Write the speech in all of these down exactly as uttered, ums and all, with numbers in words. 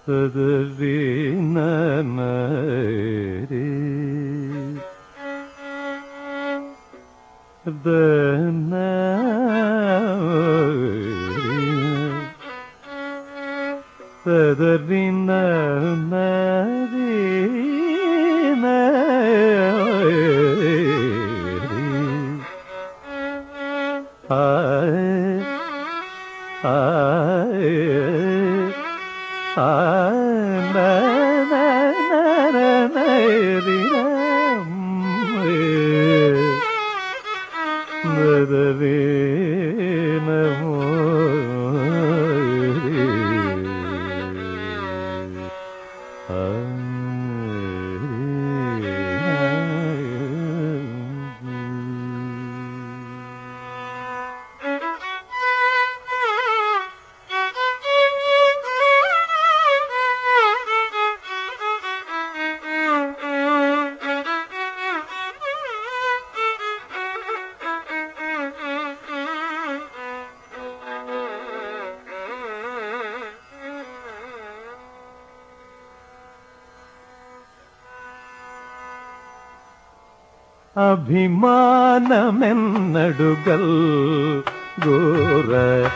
അഭിമാനമെന്നടുകൾ ഗോര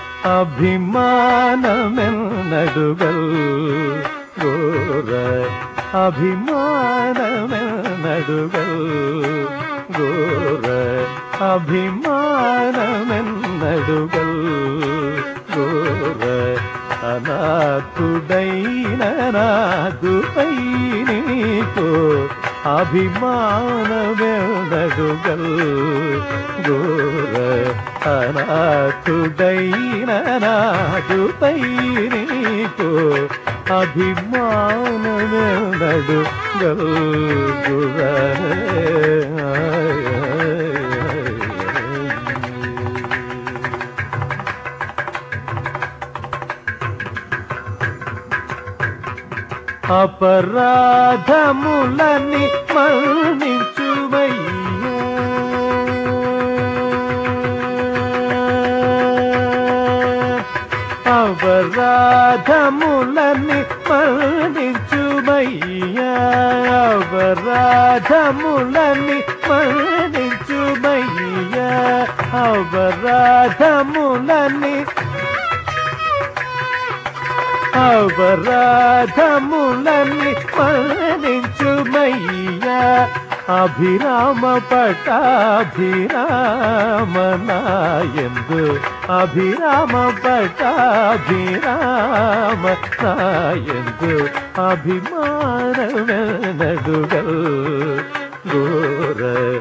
അഭിമാനമെന്നടുകൾ ഗോര അഭിമാനമെന്നടുകൾ ഗോര അഭിമാനമെന്നടുകൾ ഗോര അനാഥുడൈനനാഥുപൈ నీకు అభిమానమెన్నడుగల్ గోర అనాథుడైననాథుపై నీకు అభిమానమెన్నడుగల్ గోర అపరాధములని మన్నించుమయ్యా అపరాధములని మన్నించుమయ్యా అపరాధములని మన్నించుమయ్యా అపరాధములని అపరాధములని మన్నించుమయ్యా అభిరామ పటాభిరామ నాయందు అభిరామ పటాభిరామ నాయందు అభిమానమెన్నడుగల్ గోర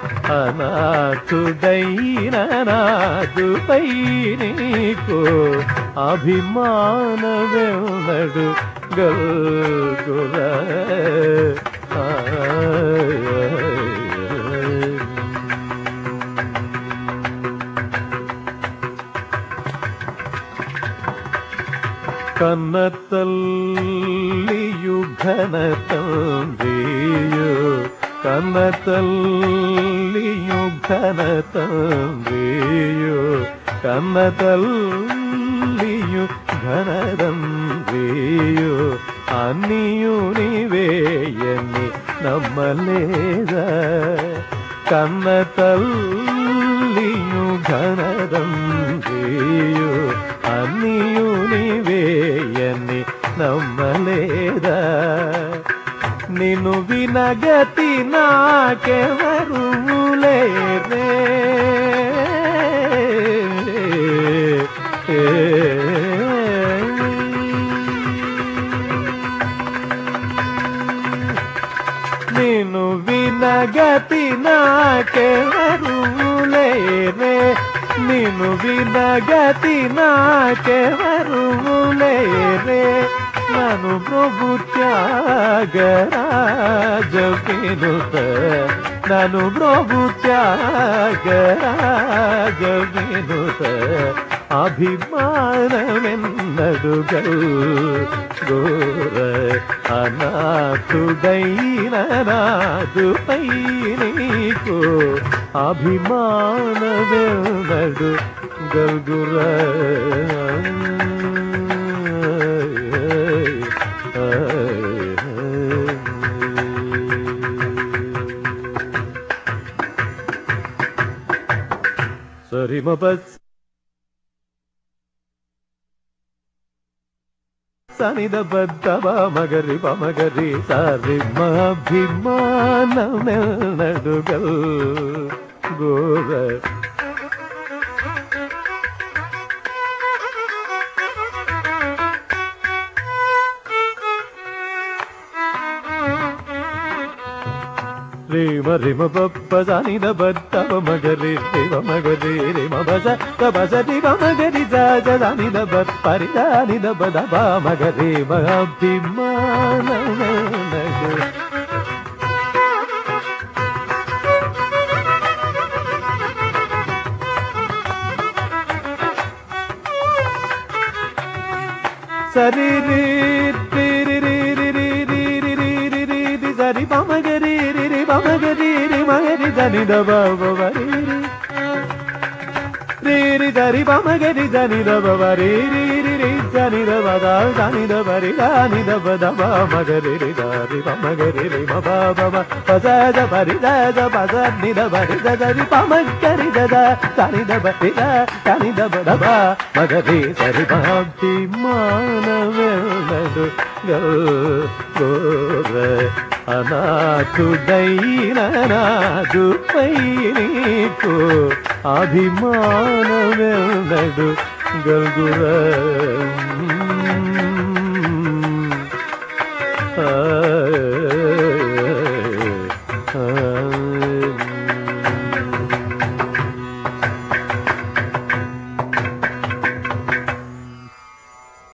అనాథుడైననాథుపై నీకు అభిమానమెన్నడుగల్ గోర కన్నతల్లియు ఘనతండ్రియు కన్నతల్లియు ఘనతండ్రియు కన్నతల్లియు ఘనతండ్రియు అన్నియు నీవేయని నమ్మలేదా కన్నతల్లియు ఘనతండ్రియు అన్నియు నీవేయని నమ్మలేదా నిన్ను వినగతి నాకెవరు లేరే నిన్ను వినగతి నాకెవరు లేరే నిన్ను వినగతి నాకెవరు లేరే నను ప్రభు త్యాగరాజ వినుత నను ప్రభు త్యాగరాజ వినుత అభిమానమెన్నడుగల్ గోర అనాథుడైననాథుపై నీకు అభిమానమెన్నడుగల్ గోర సరి మపస్ సనిద బద్దవ మగరి పమగరి సరి మభిమానమెన్నడుగల్ గోర రేమ రిమ పప్ప సనిద బద్దవ మగరి రిమ మగరి రిమ బస బస రిమ మగరి జ సనిద బప్పరి సనిద బదబ మగరి మభిమానమెన్నడు సరి రి రి రి రి రి రి రి రి రి రి రి సరి పమగరి రి రి పమగరి రి మగరి జని ద బవరి రి రి సరి పమగరి జని ద బవరి రి రి రి జని ద బద జని ద బరి జని ద బద బ మగరి రి సరి పమగరి రి మ బ బ పస ద బరి ద ద పస ని ద బరి ద సరి పమగరి ద ద జని ద బరి ద జని ద బద బ మగరి సరి భక్తి మానవెన్నడు గోర అనాథుడైన నాదుపై నీకు అభిమానమెన్నడు గల్గుర